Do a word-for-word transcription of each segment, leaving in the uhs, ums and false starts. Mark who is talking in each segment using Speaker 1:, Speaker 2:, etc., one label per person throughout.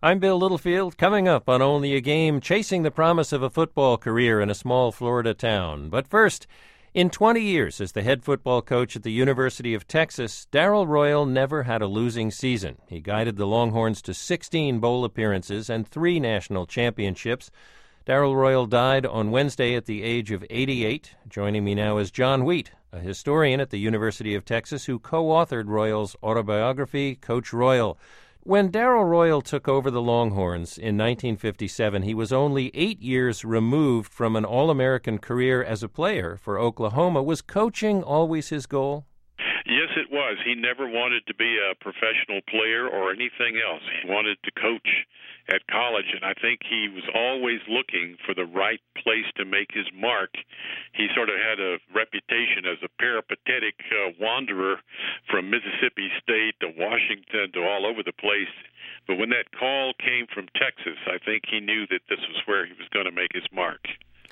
Speaker 1: I'm Bill Littlefield. Coming up on Only a Game, chasing the promise of a football career in a small Florida town. But first, in twenty years as the head football coach at the University of Texas, Darrell Royal never had a losing season. He guided the Longhorns to sixteen bowl appearances and three national championships. Darrell Royal died on Wednesday at the age of eighty-eight. Joining me now is John Wheat, a historian at the University of Texas who co-authored Royal's autobiography, Coach Royal. When Darrell Royal took over the Longhorns in nineteen fifty-seven, he was only eight years removed from an All-American career as a player for Oklahoma. Was coaching always his goal?
Speaker 2: Yes, it was. He never wanted to be a professional player or anything else. He wanted to coach at college, and I think he was always looking for the right place to make his mark. He sort of had a reputation as a peripatetic uh, wanderer from Mississippi State to Washington to all over the place. But when that call came from Texas, I think he knew that this was where he was going to make his mark.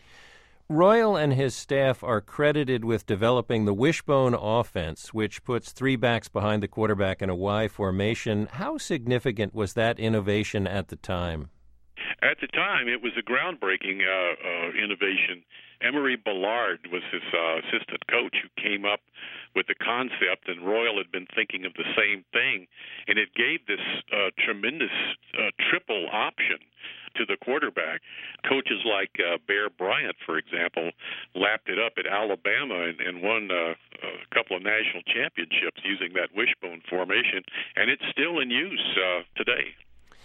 Speaker 1: Royal and his staff are credited with developing the wishbone offense, which puts three backs behind the quarterback in a Y formation. How significant was that innovation at the time?
Speaker 2: At the time, it was a groundbreaking uh, uh, innovation. Emory Ballard was his uh, assistant coach who came up with the concept, and Royal had been thinking of the same thing, and it gave this uh, tremendous uh, triple option to the quarterback. Coaches like uh, Bear Bryant, for example, lapped it up at Alabama and, and won uh, a couple of national championships using that wishbone formation, and it's still in use uh, today.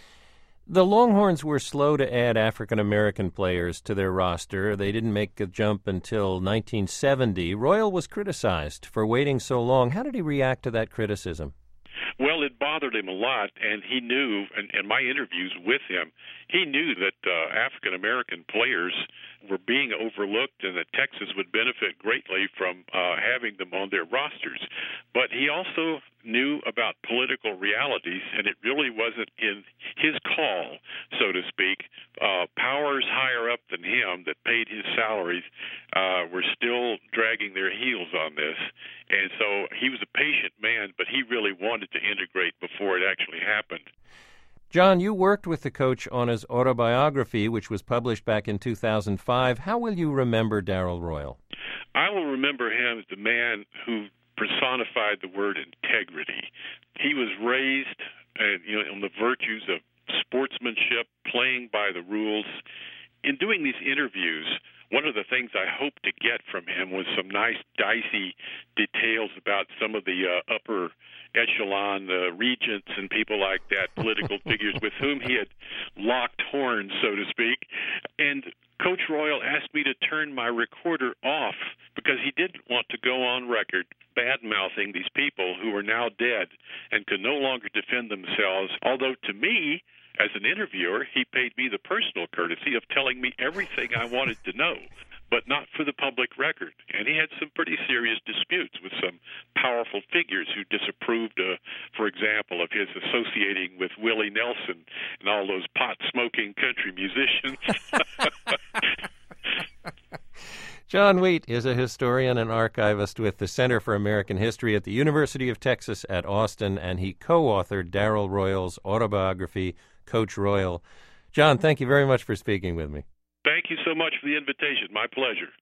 Speaker 1: The Longhorns were slow to add African-American players to their roster. They didn't make the jump until nineteen seventy. Royal was criticized for waiting so long. How did he react to that criticism?
Speaker 2: Well, it bothered him a lot, and he knew, and in my interviews with him, he knew that uh, African-American players were being overlooked and that Texas would benefit greatly from uh, having them on their rosters. But he also knew about political realities, and it really wasn't in his call, so to speak. Uh, powers higher up than him that paid his salaries uh, were still dragging their heels on this. And so he was a patient man, but he really wanted to integrate before it actually happened.
Speaker 1: John, you worked with the coach on his autobiography, which was published back in two thousand five. How will you remember Darrell Royal?
Speaker 2: I will remember him as the man who personified the word integrity. He was raised uh, you know, on the virtues of sportsmanship, playing by the rules. In doing these interviews, one of the things I hoped to get from him was some nice, dicey details about some of the uh, upper echelon uh, regents and people like that, political figures with whom he had locked horns, so to speak. And Coach Royal asked me to turn my recorder off because he didn't want to go on record bad-mouthing these people who are now dead and could no longer defend themselves, although to me, as an interviewer, he paid me the personal courtesy of telling me everything I wanted to know, but not for the public record. And he had some pretty serious disputes with some powerful figures who disapproved, uh, for example, of his associating with Willie Nelson and all those pot-smoking country musicians.
Speaker 1: John Wheat is a historian and archivist with the Center for American History at the University of Texas at Austin, and he co-authored Darrell Royal's autobiography, Coach Royal. John, thank you very much for speaking with me.
Speaker 2: Thank you so much for the invitation. My pleasure.